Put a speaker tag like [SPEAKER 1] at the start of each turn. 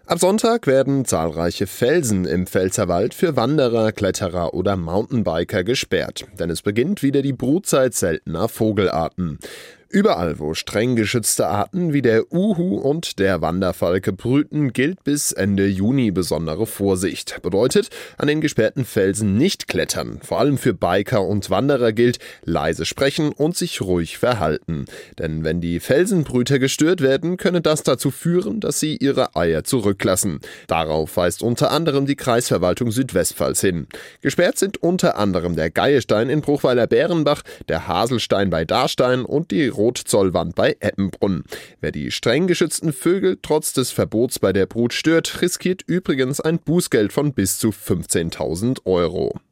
[SPEAKER 1] Ab Sonntag werden zahlreiche Felsen im Pfälzerwald für Wanderer, Kletterer oder Mountainbiker gesperrt, denn es beginnt wieder die Brutzeit seltener Vogelarten. Überall, wo streng geschützte Arten wie der Uhu und der Wanderfalke brüten, gilt bis Ende Juni besondere Vorsicht. Bedeutet, an den gesperrten Felsen nicht klettern. Vor allem für Biker und Wanderer gilt, leise sprechen und sich ruhig verhalten. Denn wenn die Felsenbrüter gestört werden, könne das dazu führen, dass sie ihre Eier zurücklassen. Darauf weist unter anderem die Kreisverwaltung Südwestpfalz hin. Gesperrt sind unter anderem der Geiestein in Bruchweiler-Bärenbach, der Haselstein bei Darstein und die Rotzollwand bei Eppenbrunn. Wer die streng geschützten Vögel trotz des Verbots bei der Brut stört, riskiert übrigens ein Bußgeld von bis zu 15.000 Euro.